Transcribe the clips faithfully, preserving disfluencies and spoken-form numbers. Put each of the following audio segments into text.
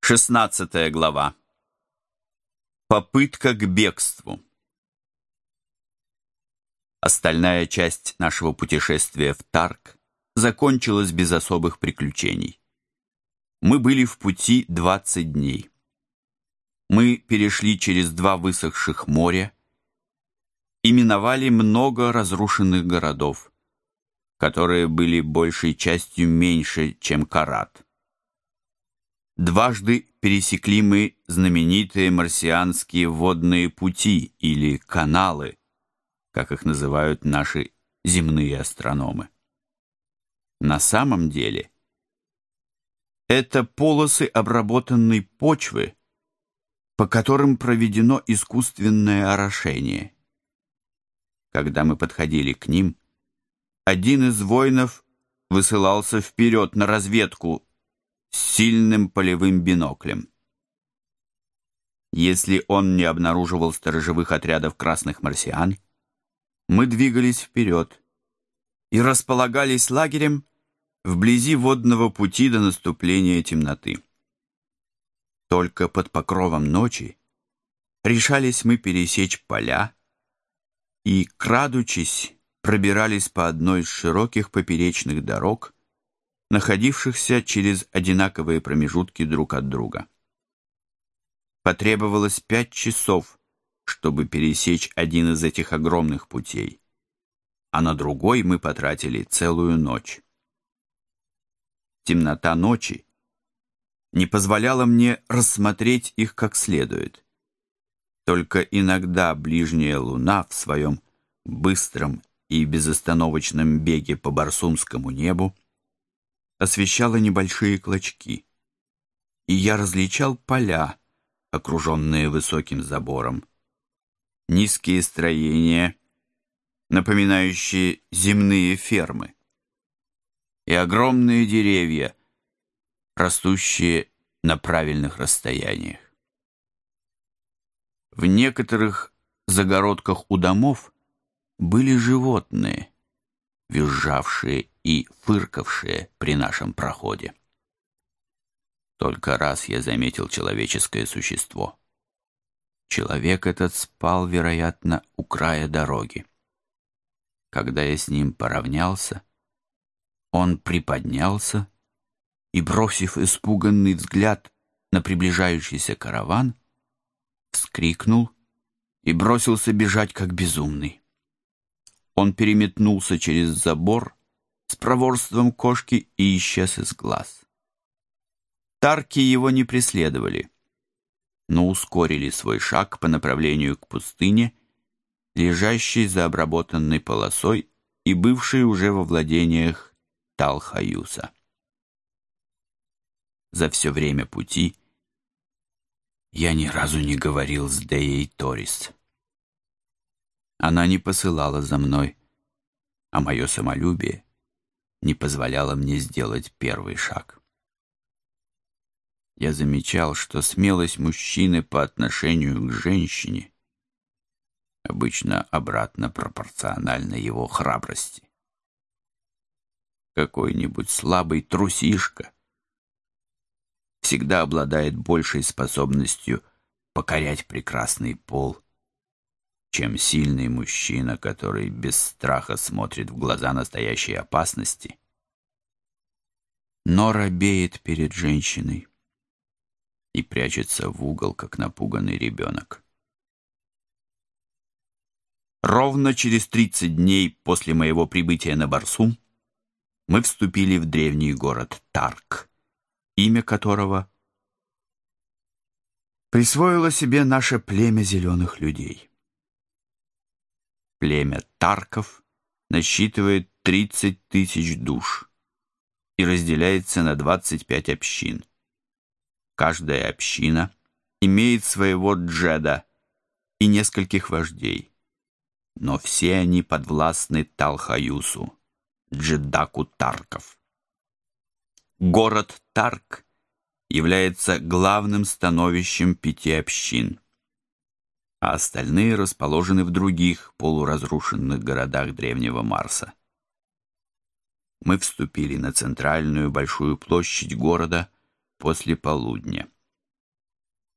Шестнадцатая глава. Попытка к бегству. Остальная часть нашего путешествия в Тарк закончилась без особых приключений. Мы были в пути двадцать дней. Мы перешли через два высохших моря и миновали много разрушенных городов, которые были большей частью меньше, чем Карат. Дважды пересекли мы знаменитые марсианские водные пути или каналы, как их называют наши земные астрономы. На самом деле, это полосы обработанной почвы, по которым проведено искусственное орошение. Когда мы подходили к ним, один из воинов высылался вперед на разведку с сильным полевым биноклем. Если он не обнаруживал сторожевых отрядов красных марсиан, мы двигались вперед и располагались лагерем вблизи водного пути до наступления темноты. Только под покровом ночи решались мы пересечь поля и, крадучись, пробирались по одной из широких поперечных дорог, находившихся через одинаковые промежутки друг от друга. Потребовалось пять часов, чтобы пересечь один из этих огромных путей, а на другой мы потратили целую ночь. Темнота ночи не позволяла мне рассмотреть их как следует. Только иногда ближняя луна в своем быстром и безостановочном беге по барсумскому небу освещала небольшие клочки, и я различал поля, окруженные высоким забором, низкие строения, напоминающие земные фермы, и огромные деревья, растущие на правильных расстояниях. В некоторых загородках у домов были животные, визжавшие и фыркавшие при нашем проходе. Только раз я заметил человеческое существо. Человек этот спал, вероятно, у края дороги. Когда я с ним поравнялся, он приподнялся и, бросив испуганный взгляд на приближающийся караван, вскрикнул и бросился бежать, как безумный. Он переметнулся через забор с проворством кошки и исчез из глаз. Тарки его не преследовали, но ускорили свой шаг по направлению к пустыне, лежащей за обработанной полосой и бывшей уже во владениях Талхаюса. За все время пути я ни разу не говорил с Деей Торис. Она не посылала за мной, а мое самолюбие не позволяло мне сделать первый шаг. Я замечал, что смелость мужчины по отношению к женщине обычно обратно пропорциональна его храбрости. Какой-нибудь слабый трусишка всегда обладает большей способностью покорять прекрасный пол, чем сильный мужчина, который без страха смотрит в глаза настоящей опасности, но робеет перед женщиной и прячется в угол, как напуганный ребенок. Ровно через тридцать дней после моего прибытия на Барсум мы вступили в древний город Тарк, имя которого присвоило себе наше племя зеленых людей. Племя Тарков насчитывает тридцать тысяч душ и разделяется на двадцать пять общин. Каждая община имеет своего джеда и нескольких вождей, но все они подвластны Талхаюсу, джедаку Тарков. Город Тарк является главным становищем пяти общин, а остальные расположены в других полуразрушенных городах древнего Марса. Мы вступили на центральную большую площадь города после полудня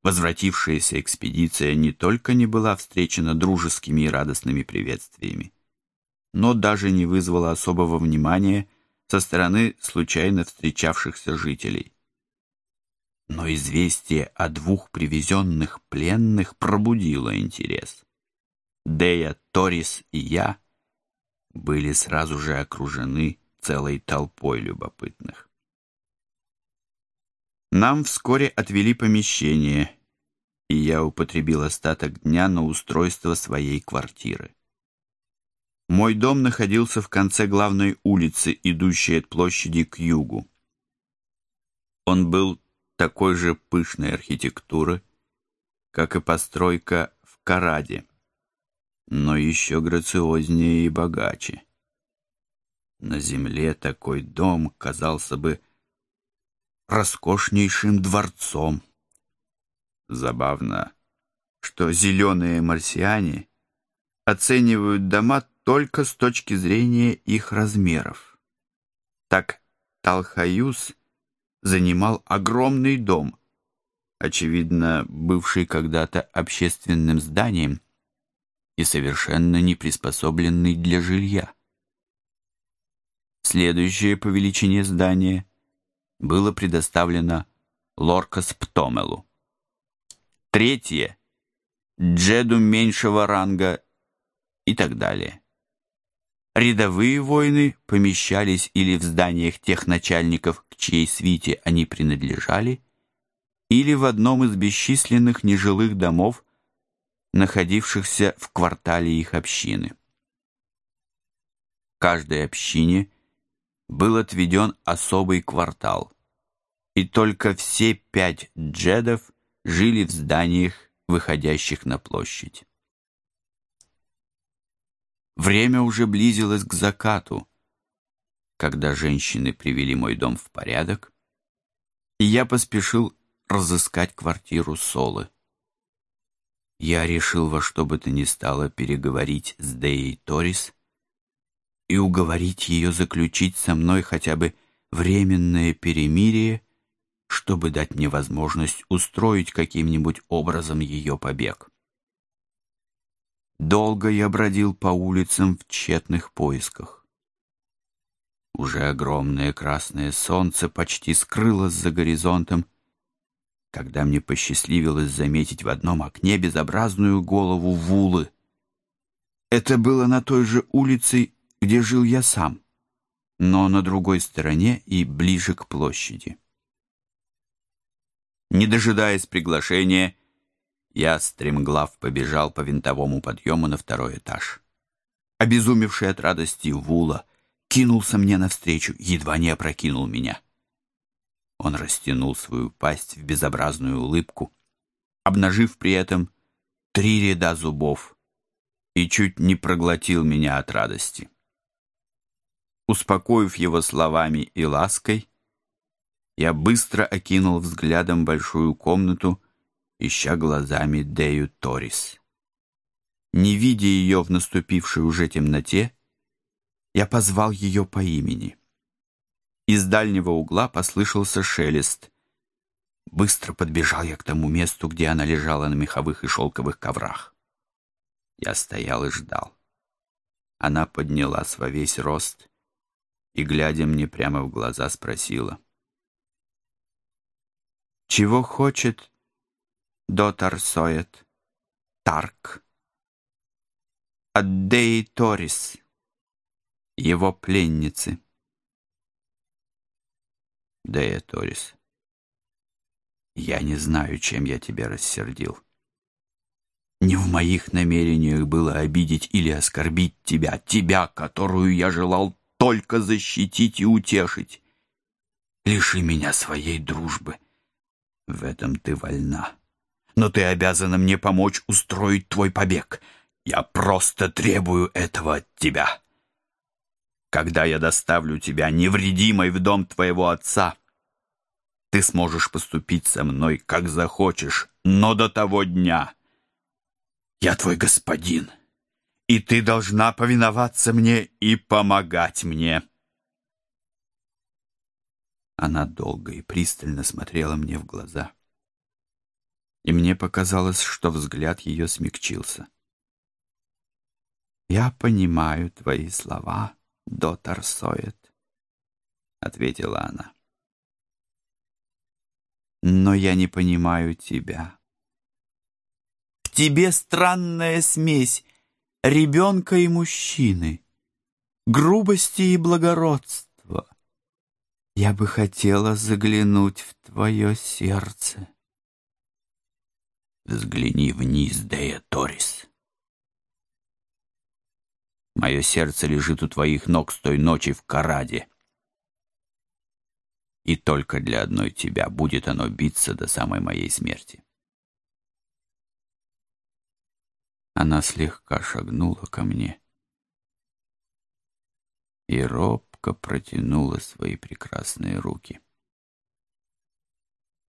Возвратившаяся экспедиция не только не была встречена дружескими и радостными приветствиями, но даже не вызвала особого внимания со стороны случайно встречавшихся жителей. Но известие о двух привезенных пленных пробудило интерес. Дея, Торис и я были сразу же окружены целой толпой любопытных. Нам вскоре отвели помещение, и я употребил остаток дня на устройство своей квартиры. Мой дом находился в конце главной улицы, идущей от площади к югу. Он был такой же пышной архитектуры, как и постройка в Караде, но еще грациознее и богаче. На земле такой дом казался бы роскошнейшим дворцом. Забавно, что зеленые марсиане оценивают дома только с точки зрения их размеров. Так Талхаюс занимал огромный дом, очевидно, бывший когда-то общественным зданием и совершенно не приспособленный для жилья. Следующее по величине здание было предоставлено Лоркас Птомелу. Третье — Джеду меньшего ранга и так далее. Рядовые воины помещались или в зданиях тех начальников, к чьей свите они принадлежали, или в одном из бесчисленных нежилых домов, находившихся в квартале их общины. Каждой общине был отведен особый квартал, и только все пять джедов жили в зданиях, выходящих на площадь. Время уже близилось к закату, когда женщины привели мой дом в порядок, и я поспешил разыскать квартиру Солы. Я решил во что бы то ни стало переговорить с Деей Торис и уговорить ее заключить со мной хотя бы временное перемирие, чтобы дать мне возможность устроить каким-нибудь образом ее побег. Долго я бродил по улицам в тщетных поисках. Уже огромное красное солнце почти скрылось за горизонтом, когда мне посчастливилось заметить в одном окне безобразную голову Вулы. Это было на той же улице, где жил я сам, но на другой стороне и ближе к площади. Не дожидаясь приглашения, я стремглав побежал по винтовому подъему на второй этаж. Обезумевший от радости Вула кинулся мне навстречу, едва не опрокинул меня. Он растянул свою пасть в безобразную улыбку, обнажив при этом три ряда зубов, и чуть не проглотил меня от радости. Успокоив его словами и лаской, я быстро окинул взглядом большую комнату, ища глазами Дею Торис. Не видя ее в наступившей уже темноте, я позвал ее по имени. Из дальнего угла послышался шелест. Быстро подбежал я к тому месту, где она лежала на меховых и шелковых коврах. Я стоял и ждал. Она поднялась во весь рост и, глядя мне прямо в глаза, спросила: «Чего хочет Дотар Соет Тарк от Деи Торис, его пленницы?» Дея Торис, я не знаю, чем я тебя рассердил. Не в моих намерениях было обидеть или оскорбить тебя, тебя, которую я желал только защитить и утешить. Лиши меня своей дружбы. В этом ты вольна. Но ты обязана мне помочь устроить твой побег. Я просто требую этого от тебя. Когда я доставлю тебя невредимой в дом твоего отца, ты сможешь поступить со мной, как захочешь, но до того дня я твой господин, и ты должна повиноваться мне и помогать мне». Она долго и пристально смотрела мне в глаза. и мне показалось, что взгляд ее смягчился. «Я понимаю твои слова, доктор Сойет», — ответила она. «Но я не понимаю тебя. В тебе странная смесь ребенка и мужчины, грубости и благородства. Я бы хотела заглянуть в твое сердце». «Взгляни вниз, Дея Торис. Мое сердце лежит у твоих ног с той ночи в Караде. И только для одной тебя будет оно биться до самой моей смерти». Она слегка шагнула ко мне и робко протянула свои прекрасные руки.